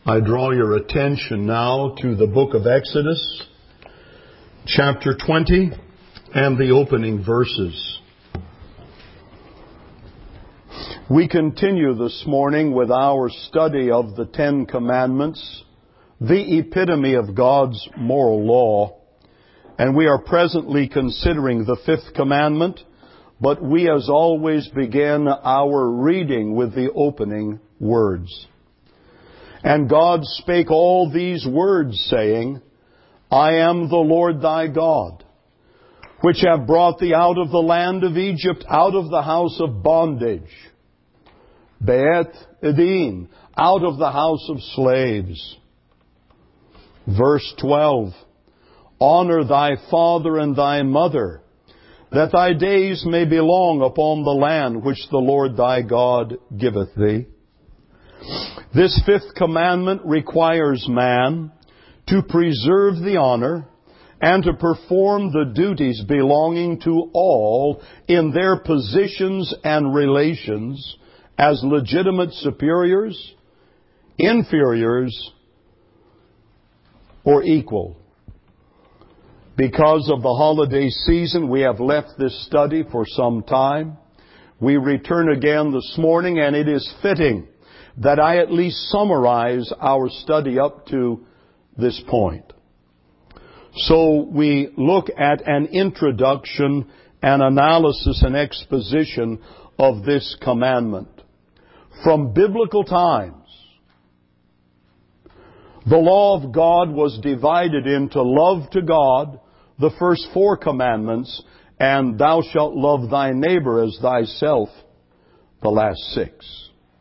I draw your attention now to the book of Exodus, chapter 20, and the opening verses. We continue this morning with our study of the Ten Commandments, the epitome of God's moral law. And we are presently considering the fifth commandment, but we as always begin our reading with the opening words. And God spake all these words, saying, I am the Lord thy God, which have brought thee out of the land of Egypt, out of the house of bondage. Be'et Edin, out of the house of slaves. Verse 12, Honor thy father and thy mother, that thy days may be long upon the land which the Lord thy God giveth thee. This fifth commandment requires man to preserve the honor and to perform the duties belonging to all in their positions and relations as legitimate superiors, inferiors, or equal. Because of the holiday season, we have left this study for some time. We return again this morning, and it is fitting that I at least summarize our study up to this point. So we look at an introduction, an analysis, and exposition of this commandment. From biblical times, the law of God was divided into love to God, the first four commandments, and thou shalt love thy neighbor as thyself, the last six.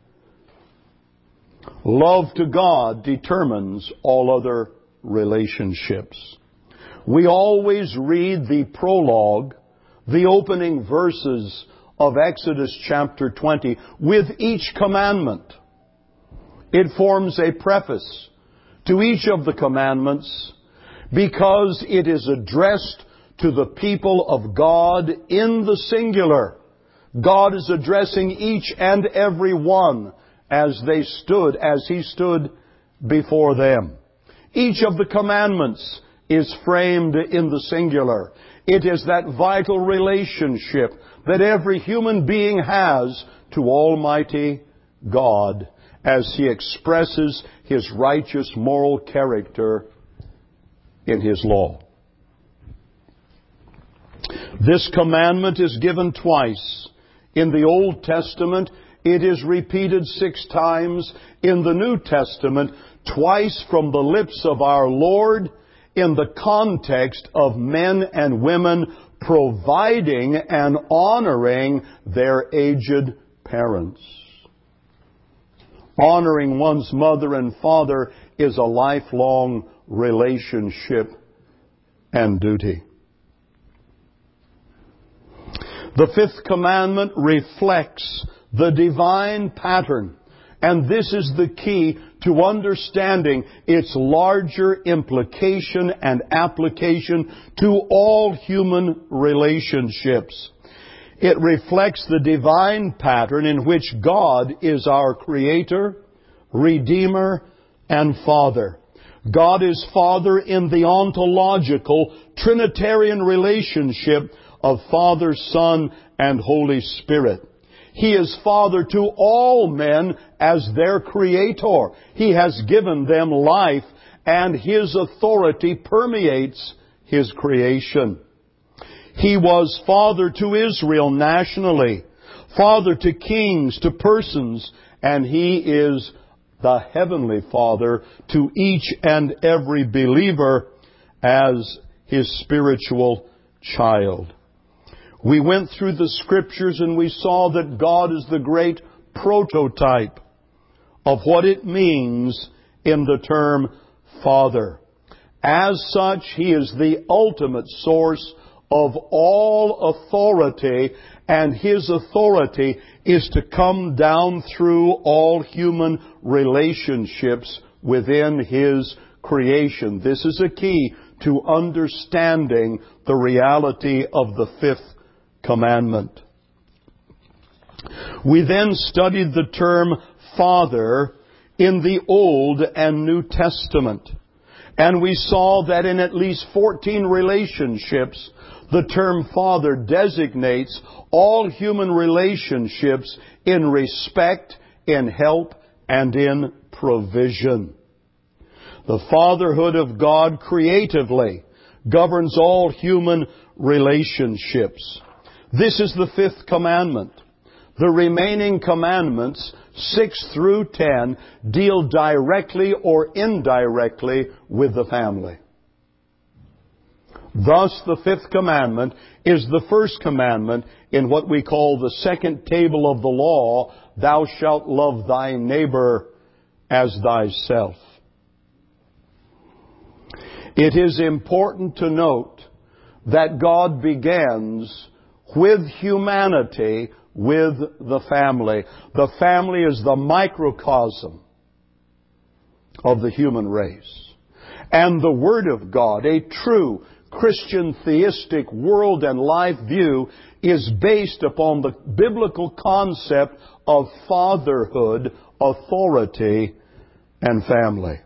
Love to God determines all other relationships. We always read the prologue, the opening verses of Exodus chapter 20, with each commandment. It forms a preface to each of the commandments because it is addressed to the people of God in the singular. God is addressing each and every one as he stood before them. Each of the commandments is framed in the singular. It is that vital relationship that every human being has to Almighty God as He expresses His righteous moral character in His law. This commandment is given twice. In the Old Testament, it is repeated 6 times. In the New Testament, twice from the lips of our Lord in the context of men and women providing and honoring their aged parents. Honoring one's mother and father is a lifelong relationship and duty. The fifth commandment reflects the divine pattern, and this is the key to understanding its larger implication and application to all human relationships. It reflects the divine pattern in which God is our Creator, Redeemer, and Father. God is Father in the ontological Trinitarian relationship of Father, Son, and Holy Spirit. He is Father to all men as their Creator. He has given them life, and His authority permeates His creation. He was Father to Israel nationally, Father to kings, to persons, and He is the Heavenly Father to each and every believer as His spiritual child. We went through the Scriptures and we saw that God is the great prototype of what it means in the term Father. As such, He is the ultimate source of all authority, and His authority is to come down through all human relationships within His creation. This is a key to understanding the reality of the fifth commandment. We then studied the term Father in the Old and New Testament. And we saw that in at least 14 relationships, the term father designates all human relationships in respect, in help, and in provision. The fatherhood of God creatively governs all human relationships. This is the fifth commandment. The remaining commandments, 6 through 10, deal directly or indirectly with the family. Thus, the fifth commandment is the first commandment in what we call the second table of the law, thou shalt love thy neighbor as thyself. It is important to note that God begins with humanity, with the family. The family is the microcosm of the human race. And the Word of God, a true Christian theistic world and life view, is based upon the biblical concept of fatherhood, authority, and family.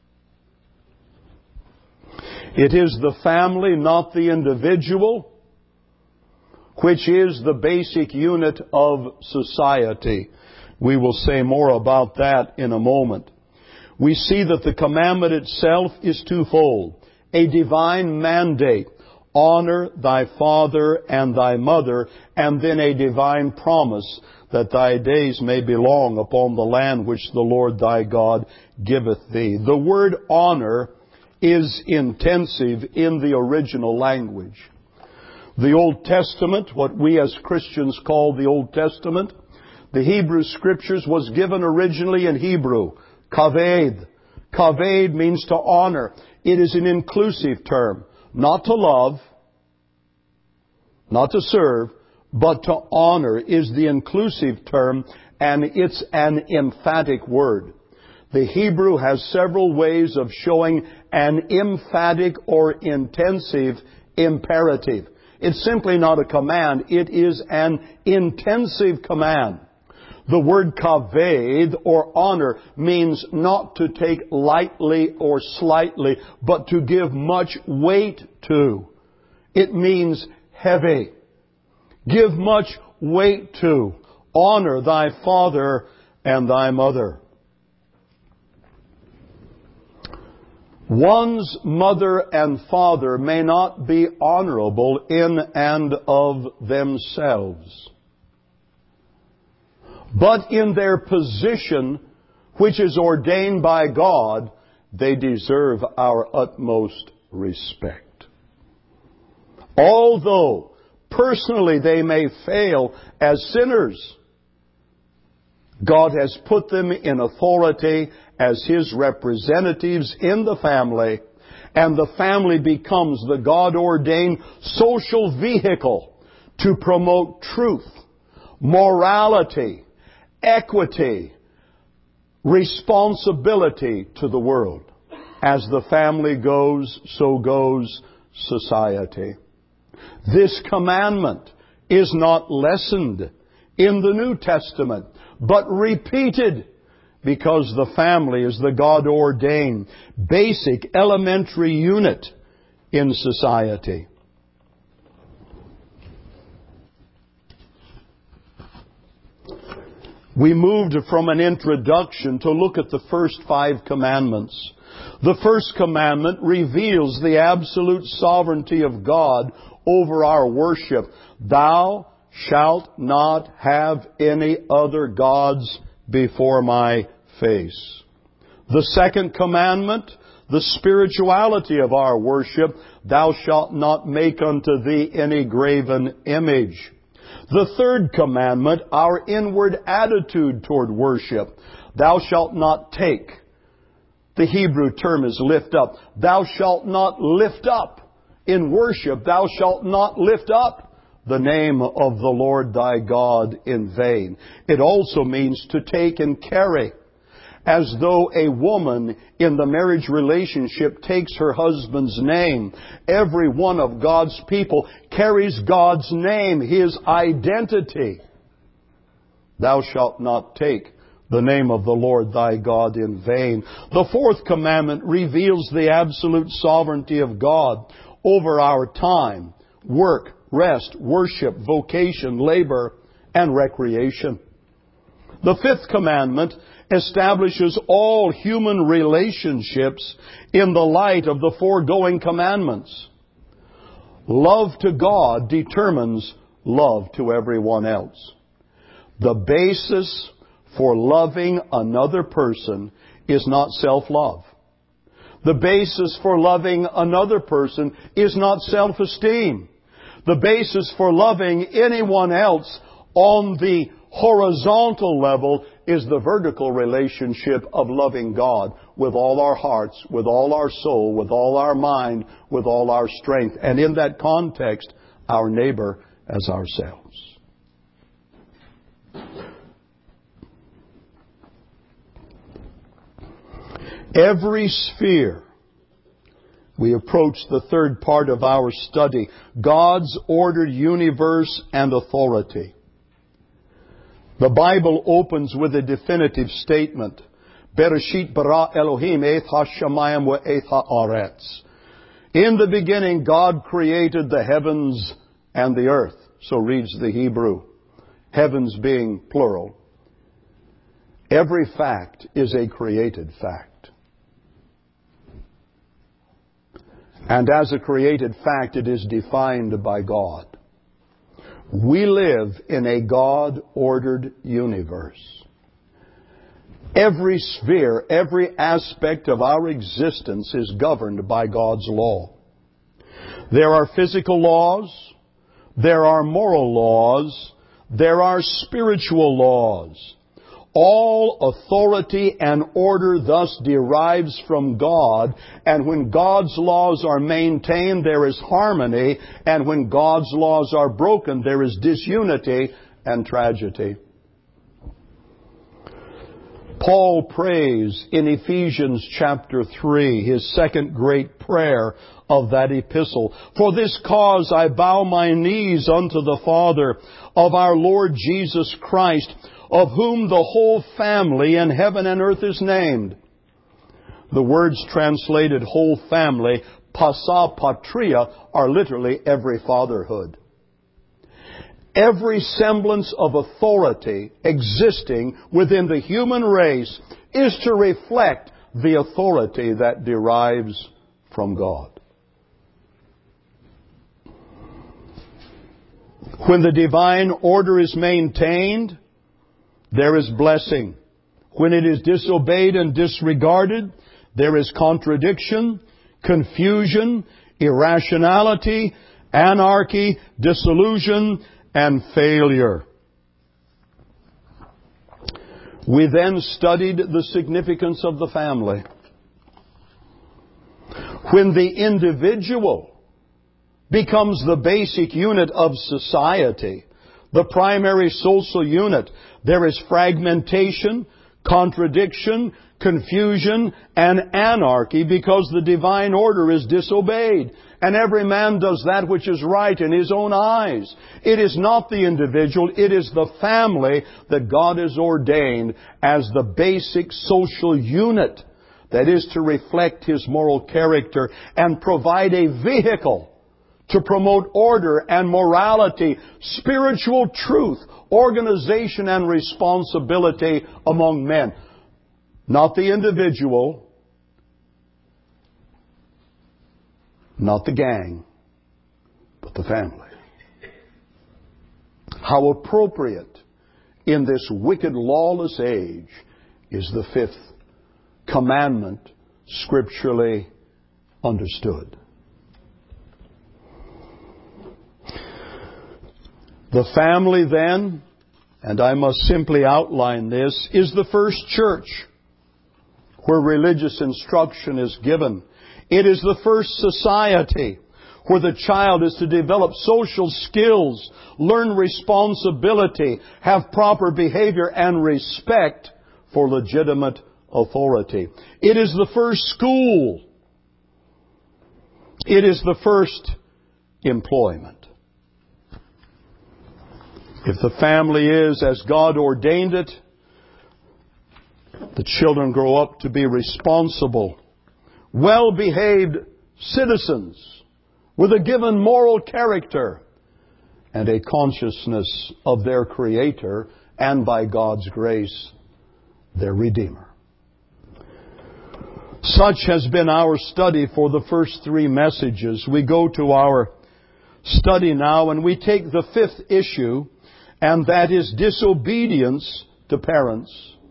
It is the family, not the individual, which is the basic unit of society. We will say more about that in a moment. We see that the commandment itself is twofold. A divine mandate, honor thy father and thy mother, and then a divine promise that thy days may be long upon the land which the Lord thy God giveth thee. The word honor is intensive in the original language. The Old Testament, what we as Christians call the Old Testament, the Hebrew Scriptures was given originally in Hebrew, kaved. Kaved means to honor. It is an inclusive term, not to love, not to serve, but to honor is the inclusive term, and it's an emphatic word. The Hebrew has several ways of showing an emphatic or intensive imperative. It's simply not a command. It is an intensive command. The word kaved, or honor, means not to take lightly or slightly, but to give much weight to. It means heavy. Give much weight to. Honor thy father and thy mother. One's mother and father may not be honorable in and of themselves, but in their position, which is ordained by God, they deserve our utmost respect. Although personally they may fail as sinners, God has put them in authority as His representatives in the family, and the family becomes the God-ordained social vehicle to promote truth, morality, equity, responsibility to the world. As the family goes, so goes society. This commandment is not lessened in the New Testament, but repeated, because the family is the God-ordained, basic, elementary unit in society. We moved from an introduction to look at the first 5 commandments. The first commandment reveals the absolute sovereignty of God over our worship. Thou shalt not have any other gods before my face. The second commandment, the spirituality of our worship. Thou shalt not make unto thee any graven image. The third commandment, our inward attitude toward worship. Thou shalt not take. The Hebrew term is lift up. Thou shalt not lift up in worship. Thou shalt not lift up the name of the Lord thy God in vain. It also means to take and carry, as though a woman in the marriage relationship takes her husband's name. Every one of God's people carries God's name, His identity. Thou shalt not take the name of the Lord thy God in vain. The fourth commandment reveals the absolute sovereignty of God over our time, work, rest, worship, vocation, labor, and recreation. The fifth commandment establishes all human relationships in the light of the foregoing commandments. Love to God determines love to everyone else. The basis for loving another person is not self-love. The basis for loving another person is not self-esteem. The basis for loving anyone else on the horizontal level is the vertical relationship of loving God with all our hearts, with all our soul, with all our mind, with all our strength. And in that context, our neighbor as ourselves. Every sphere, we approach the third part of our study, God's ordered universe and authority. The Bible opens with a definitive statement. Bereshit bara Elohim et ha-shamayim wa et ha-aretz. In the beginning, God created the heavens and the earth. So reads the Hebrew. Heavens being plural. Every fact is a created fact. And as a created fact, it is defined by God. We live in a God-ordered universe. Every sphere, every aspect of our existence is governed by God's law. There are physical laws, there are moral laws, there are spiritual laws. All authority and order thus derives from God, and when God's laws are maintained, there is harmony, and when God's laws are broken, there is disunity and tragedy. Paul prays in Ephesians chapter 3, his second great prayer of that epistle, "For this cause I bow my knees unto the Father of our Lord Jesus Christ, of whom the whole family in heaven and earth is named." The words translated whole family, pasa patria, are literally every fatherhood. Every semblance of authority existing within the human race is to reflect the authority that derives from God. When the divine order is maintained, there is blessing. When it is disobeyed and disregarded, there is contradiction, confusion, irrationality, anarchy, disillusion, and failure. We then studied the significance of the family. When the individual becomes the basic unit of society, the primary social unit, there is fragmentation, contradiction, confusion, and anarchy because the divine order is disobeyed. And every man does that which is right in his own eyes. It is not the individual, it is the family that God has ordained as the basic social unit that is to reflect His moral character and provide a vehicle to promote order and morality, spiritual truth, organization and responsibility among men. Not the individual, not the gang, but the family. How appropriate in this wicked, lawless age is the fifth commandment scripturally understood. The family then, and I must simply outline this, is the first church where religious instruction is given. It is the first society where the child is to develop social skills, learn responsibility, have proper behavior and respect for legitimate authority. It is the first school. It is the first employment. If the family is as God ordained it, The children grow up to be responsible, well-behaved citizens with a given moral character and a consciousness of their Creator and, by God's grace, their Redeemer. Such has been our study for the first 3 messages. We go to our study now and we take the 5th issue, and that is disobedience to parents.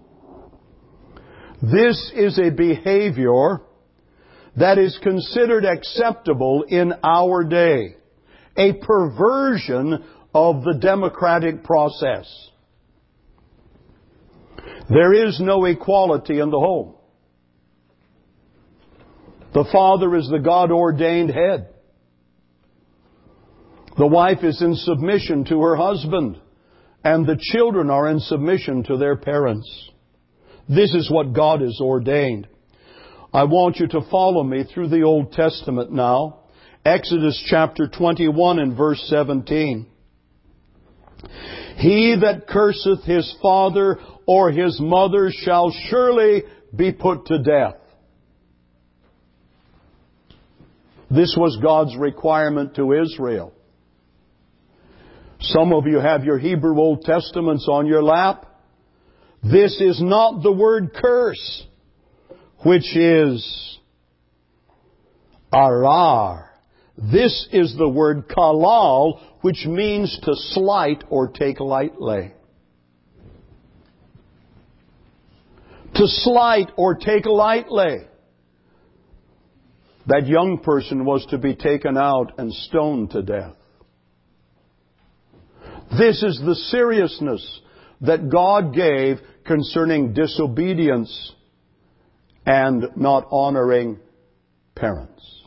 This is a behavior that is considered acceptable in our day, a perversion of the democratic process. There is no equality in the home. The father is the God-ordained head. The wife is in submission to her husband, and the children are in submission to their parents. This is what God has ordained. I want you to follow me through the Old Testament now. Exodus chapter 21 and verse 17. He that curseth his father or his mother shall surely be put to death. This was God's requirement to Israel. Some of you have your Hebrew Old Testaments on your lap. This is not the word curse, which is arar. This is the word kalal, which means to slight or take lightly. To slight or take lightly. That young person was to be taken out and stoned to death. This is the seriousness that God gave concerning disobedience and not honoring parents.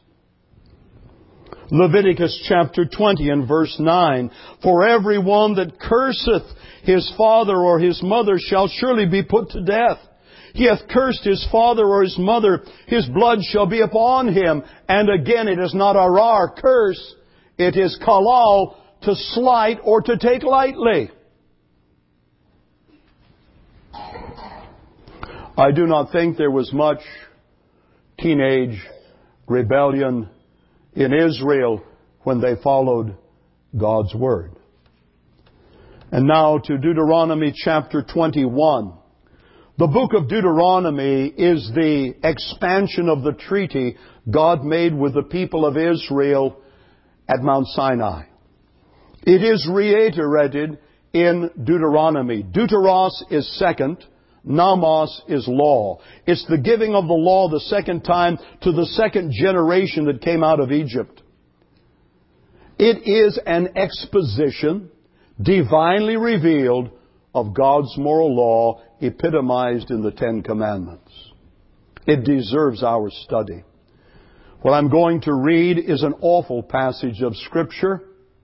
Leviticus chapter 20 and verse 9. For every one that curseth his father or his mother shall surely be put to death. He hath cursed his father or his mother, his blood shall be upon him. And again, it is not arar, curse. It is kalal, to slight or to take lightly. I do not think there was much teenage rebellion in Israel when they followed God's Word. And now to Deuteronomy chapter 21. The book of Deuteronomy is the expansion of the treaty God made with the people of Israel at Mount Sinai. It is reiterated in Deuteronomy. Deuteros is second. Nomos is law. It's the giving of the law the second time to the second generation that came out of Egypt. It is an exposition, divinely revealed, of God's moral law epitomized in the 10 Commandments. It deserves our study. What I'm going to read is an awful passage of Scripture,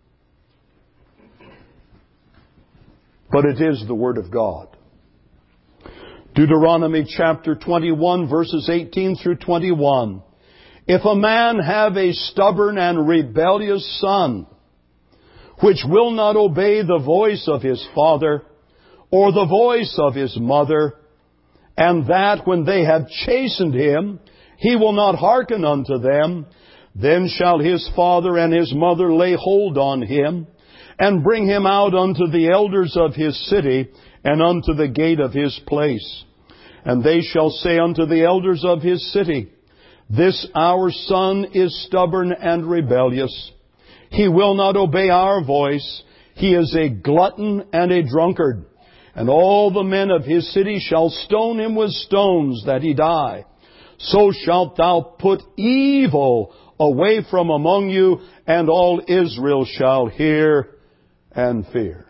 but it is the Word of God. Deuteronomy chapter 21 verses 18 through 21. If a man have a stubborn and rebellious son, which will not obey the voice of his father, or the voice of his mother, and that when they have chastened him, he will not hearken unto them, then shall his father and his mother lay hold on him, and bring him out unto the elders of his city, and unto the gate of his place. And they shall say unto the elders of his city, This our son is stubborn and rebellious. He will not obey our voice. He is a glutton and a drunkard. And all the men of his city shall stone him with stones that he die. So shalt thou put evil away from among you, and all Israel shall hear and fear.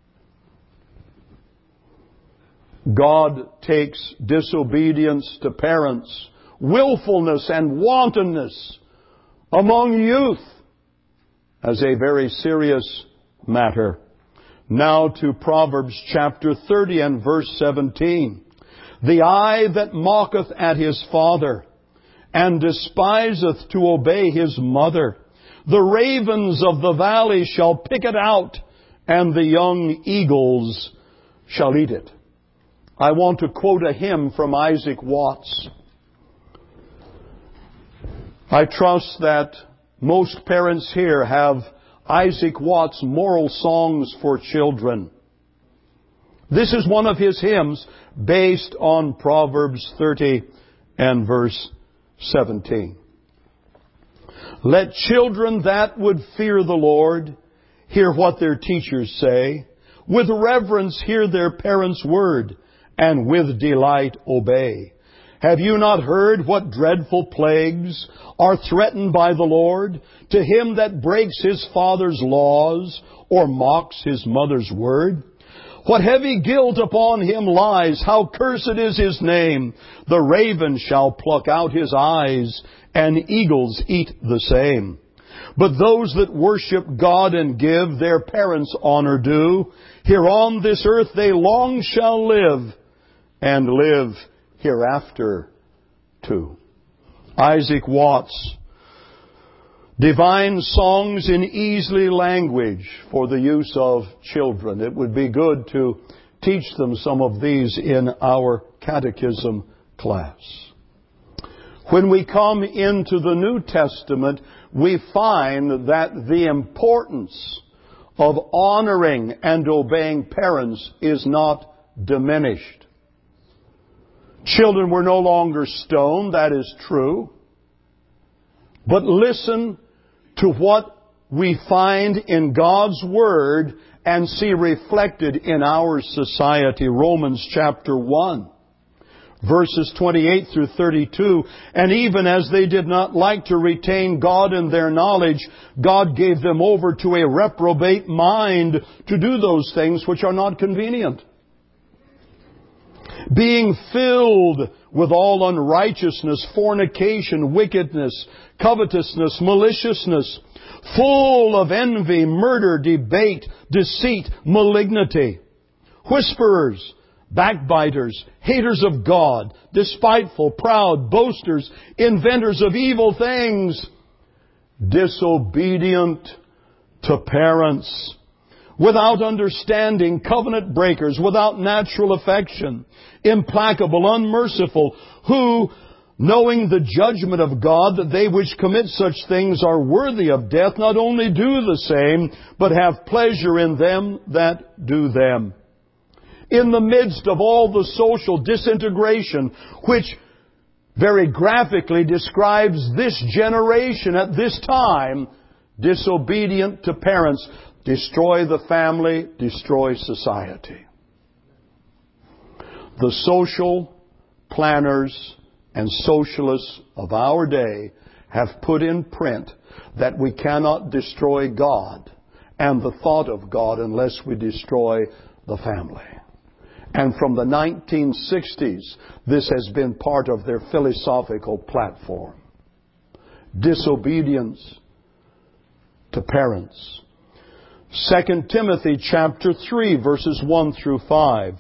God takes disobedience to parents, willfulness and wantonness among youth as a very serious matter. Now to Proverbs chapter 30 and verse 17. The eye that mocketh at his father, and despiseth to obey his mother, the ravens of the valley shall pick it out, and the young eagles shall eat it. I want to quote a hymn from Isaac Watts. I trust that most parents here have Isaac Watts' Moral Songs for Children. This is one of his hymns based on Proverbs 30 and verse 17. Let children that would fear the Lord hear what their teachers say, with reverence hear their parents' word, and with delight obey. Have you not heard what dreadful plagues are threatened by the Lord to him that breaks his father's laws or mocks his mother's word? What heavy guilt upon him lies, how cursed is his name. The raven shall pluck out his eyes, and eagles eat the same. But those that worship God and give their parents honor due, here on this earth they long shall live, and live hereafter too. Isaac Watts. Divine songs in easy language for the use of children. It would be good to teach them some of these in our catechism class. When we come into the New Testament, we find that the importance of honoring and obeying parents is not diminished. Children were no longer stoned, that is true. But listen to what we find in God's Word and see reflected in our society. Romans chapter 1, verses 28 through 32. And even as they did not like to retain God in their knowledge, God gave them over to a reprobate mind to do those things which are not convenient. Being filled with all unrighteousness, fornication, wickedness, covetousness, maliciousness, full of envy, murder, debate, deceit, malignity, whisperers, backbiters, haters of God, despiteful, proud, boasters, inventors of evil things, disobedient to parents, without understanding, covenant breakers, without natural affection, implacable, unmerciful, who, knowing the judgment of God, that they which commit such things are worthy of death, not only do the same, but have pleasure in them that do them. In the midst of all the social disintegration, which very graphically describes this generation at this time, disobedient to parents, destroy the family, destroy society. The social planners and socialists of our day have put in print that we cannot destroy God and the thought of God unless we destroy the family. And from the 1960s, this has been part of their philosophical platform. Disobedience to parents. 2 Timothy chapter 3, verses 1 through 5.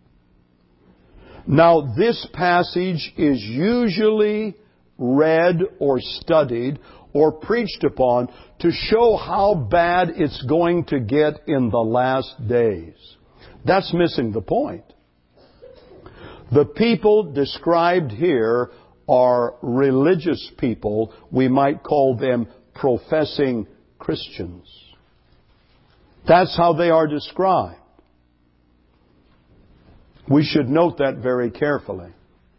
Now, this passage is usually read or studied or preached upon to show how bad it's going to get in the last days. That's missing the point. The people described here are religious people. We might call them professing Christians. That's how they are described. We should note that very carefully.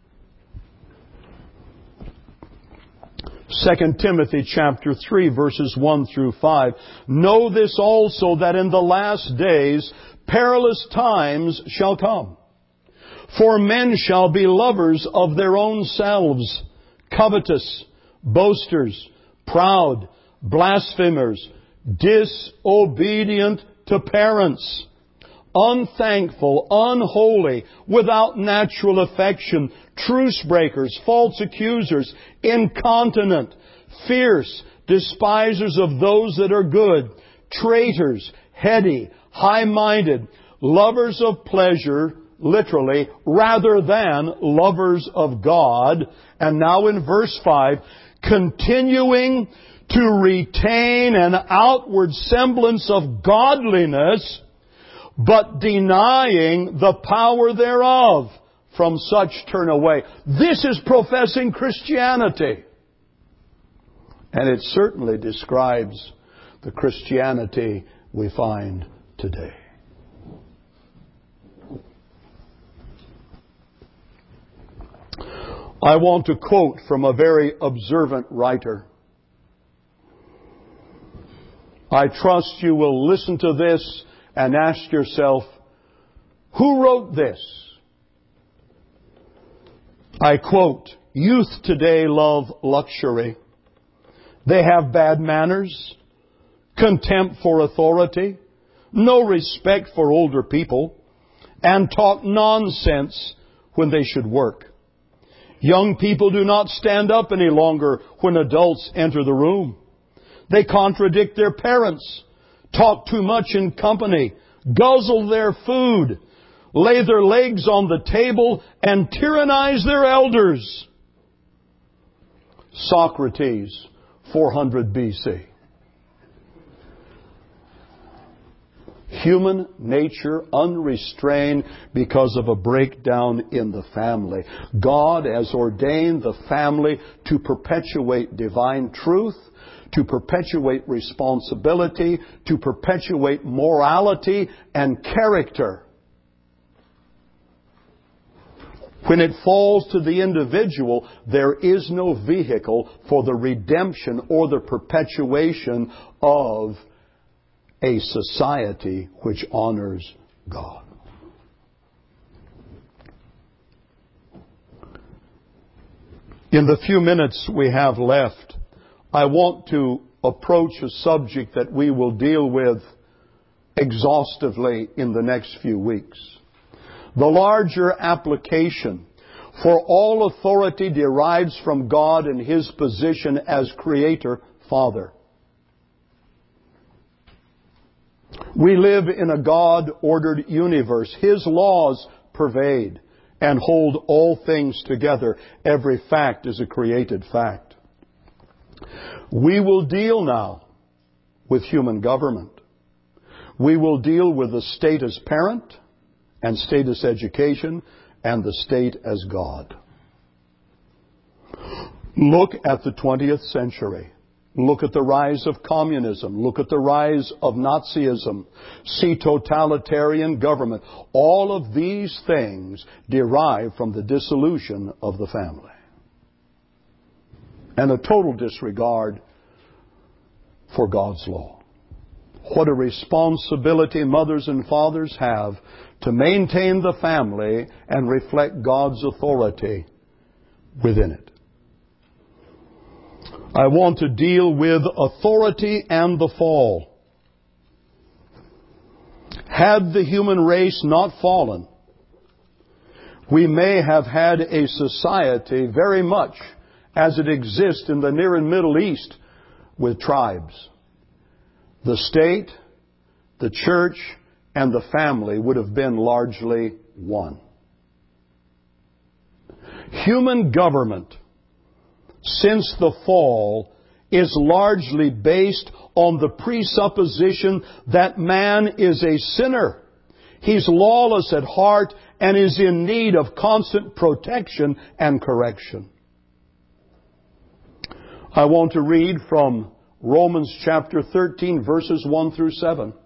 2 Timothy chapter 3, verses 1 through 5. Know this also, that in the last days perilous times shall come. For men shall be lovers of their own selves, covetous, boasters, proud, blasphemers, disobedient to parents, unthankful, unholy, without natural affection, truce breakers, false accusers, incontinent, fierce, despisers of those that are good, traitors, heady, high-minded, lovers of pleasure, literally, rather than lovers of God. And now in verse 5, continuing to retain an outward semblance of godliness, but denying the power thereof, from such turn away. This is professing Christianity. And it certainly describes the Christianity we find today. I want to quote from a very observant writer. I trust you will listen to this and ask yourself, who wrote this? I quote, "Youth today love luxury. They have bad manners, contempt for authority, no respect for older people, and talk nonsense when they should work. Young people do not stand up any longer when adults enter the room. They contradict their parents, talk too much in company, guzzle their food, lay their legs on the table, and tyrannize their elders." Socrates, 400 BC. Human nature unrestrained because of a breakdown in the family. God has ordained the family to perpetuate divine truth, to perpetuate responsibility, to perpetuate morality and character. When it falls to the individual, there is no vehicle for the redemption or the perpetuation of a society which honors God. In the few minutes we have left, I want to approach a subject that we will deal with exhaustively in the next few weeks. The larger application, for all authority derives from God in His position as Creator, Father. We live in a God-ordered universe. His laws pervade and hold all things together. Every fact is a created fact. We will deal now with human government. We will deal with the state as parent and state as education and the state as God. Look at the 20th century. Look at the rise of communism. Look at the rise of Nazism. See totalitarian government. All of these things derive from the dissolution of the family. And a total disregard for God's law. What a responsibility mothers and fathers have to maintain the family and reflect God's authority within it. I want to deal with authority and the fall. Had the human race not fallen, we may have had a society very much as it exists in the Near and Middle East with tribes. The state, the church, and the family would have been largely one. Human government, since the fall, is largely based on the presupposition that man is a sinner. He's lawless at heart and is in need of constant protection and correction. I want to read from Romans chapter 13, verses 1 through 7.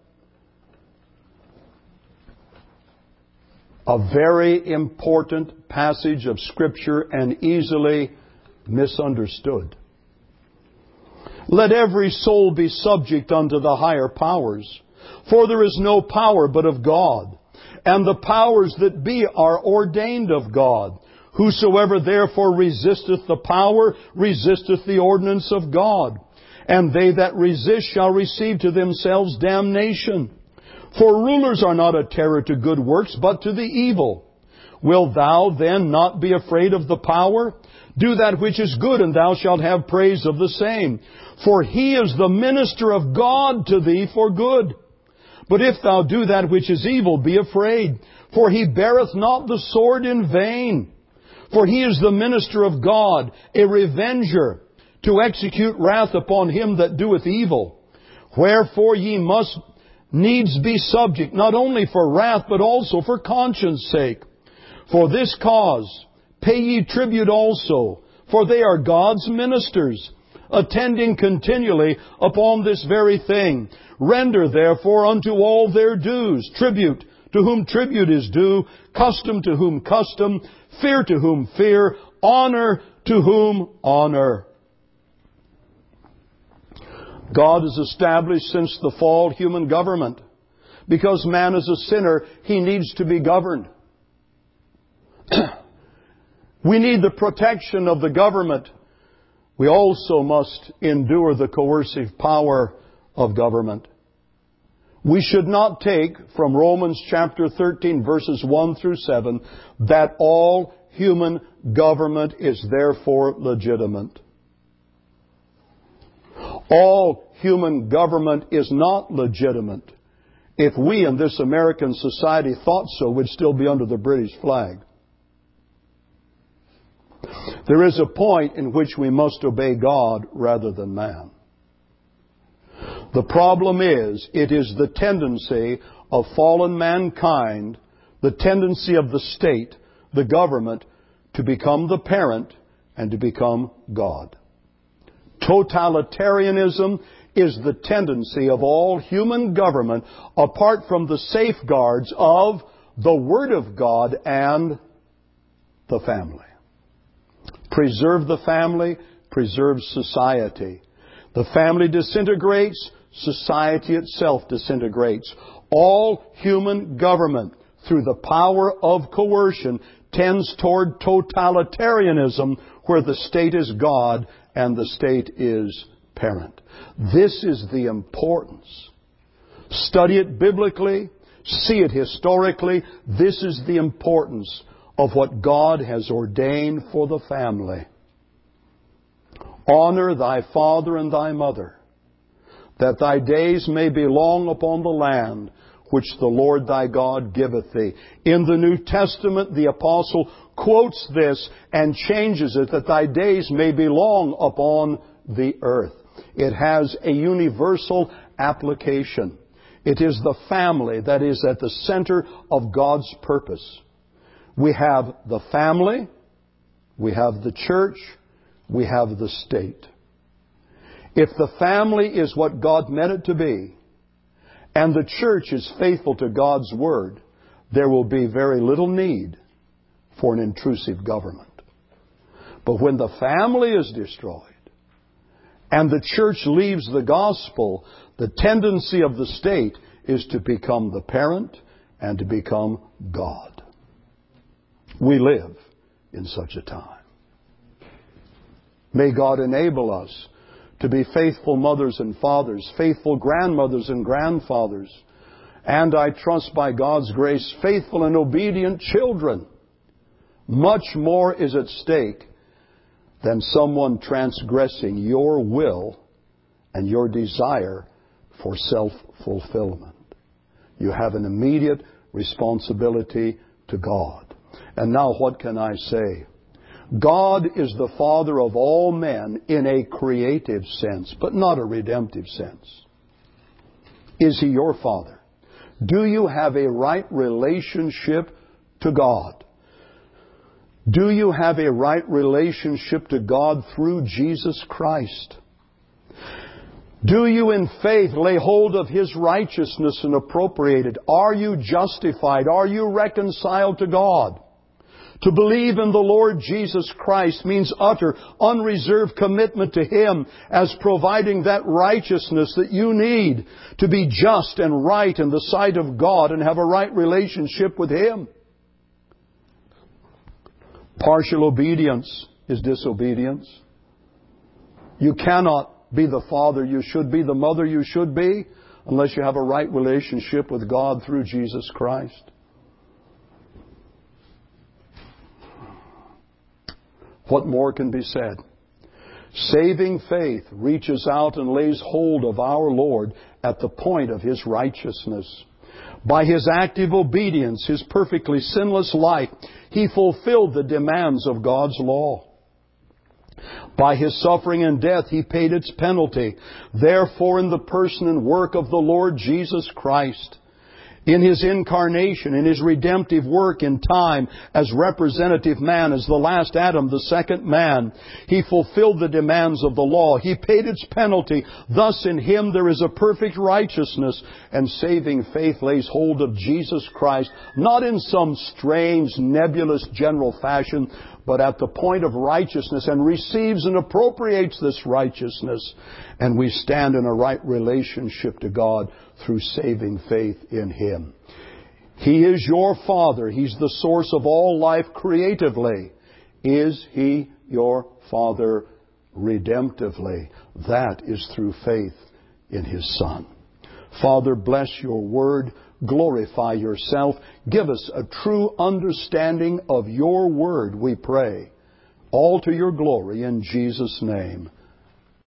A very important passage of Scripture and easily misunderstood. Let every soul be subject unto the higher powers, for there is no power but of God, and the powers that be are ordained of God. Whosoever therefore resisteth the power, resisteth the ordinance of God. And they that resist shall receive to themselves damnation. For rulers are not a terror to good works, but to the evil. Wilt thou then not be afraid of the power? Do that which is good, and thou shalt have praise of the same. For he is the minister of God to thee for good. But if thou do that which is evil, be afraid. For he beareth not the sword in vain. For he is the minister of God, a revenger, to execute wrath upon him that doeth evil. Wherefore ye must needs be subject, not only for wrath, but also for conscience sake. For this cause pay ye tribute also, for they are God's ministers, attending continually upon this very thing. Render therefore unto all their dues, tribute to whom tribute is due, custom to whom custom, fear to whom fear, honor to whom honor. God has established since the fall human government. Because man is a sinner, he needs to be governed. We need the protection of the government. We also must endure the coercive power of government. We should not take from Romans chapter 13 verses 1 through 7 that all human government is therefore legitimate. All human government is not legitimate. If we in this American society thought so, we'd still be under the British flag. There is a point in which we must obey God rather than man. The problem is, it is the tendency of fallen mankind, the tendency of the state, the government, to become the parent and to become God. Totalitarianism is the tendency of all human government apart from the safeguards of the Word of God and the family. Preserve the family, preserve society. The family disintegrates, society itself disintegrates. All human government, through the power of coercion, tends toward totalitarianism, where the state is God and the state is parent. This is the importance. Study it biblically, see it historically. This is the importance of what God has ordained for the family. Honor thy father and thy mother, that thy days may be long upon the land which the Lord thy God giveth thee. In the New Testament, the apostle quotes this and changes it, that thy days may be long upon the earth. It has a universal application. It is the family that is at the center of God's purpose. We have the family, we have the church, we have the state. If the family is what God meant it to be, and the church is faithful to God's Word, there will be very little need for an intrusive government. But when the family is destroyed, and the church leaves the gospel, the tendency of the state is to become the parent and to become God. We live in such a time. May God enable us to be faithful mothers and fathers, faithful grandmothers and grandfathers, and I trust by God's grace, faithful and obedient children. Much more is at stake than someone transgressing your will and your desire for self-fulfillment. You have an immediate responsibility to God. And now what can I say? God is the Father of all men in a creative sense, but not a redemptive sense. Is He your Father? Do you have a right relationship to God? Do you have a right relationship to God through Jesus Christ? Do you in faith lay hold of His righteousness and appropriate it? Are you justified? Are you reconciled to God? To believe in the Lord Jesus Christ means utter, unreserved commitment to Him as providing that righteousness that you need to be just and right in the sight of God and have a right relationship with Him. Partial obedience is disobedience. You cannot be the father you should be, the mother you should be, unless you have a right relationship with God through Jesus Christ. What more can be said? Saving faith reaches out and lays hold of our Lord at the point of His righteousness. By His active obedience, His perfectly sinless life, He fulfilled the demands of God's law. By His suffering and death, He paid its penalty. Therefore, in the person and work of the Lord Jesus Christ, in His incarnation, in His redemptive work in time as representative man, as the last Adam, the second man, He fulfilled the demands of the law. He paid its penalty. Thus in Him there is a perfect righteousness, and saving faith lays hold of Jesus Christ, not in some strange, nebulous, general fashion, but at the point of righteousness, and receives and appropriates this righteousness. And we stand in a right relationship to God through saving faith in Him. He is your Father. He's the source of all life creatively. Is He your Father redemptively? That is through faith in His Son. Father, bless your word. Glorify yourself. Give us a true understanding of your word, we pray. All to your glory in Jesus' name.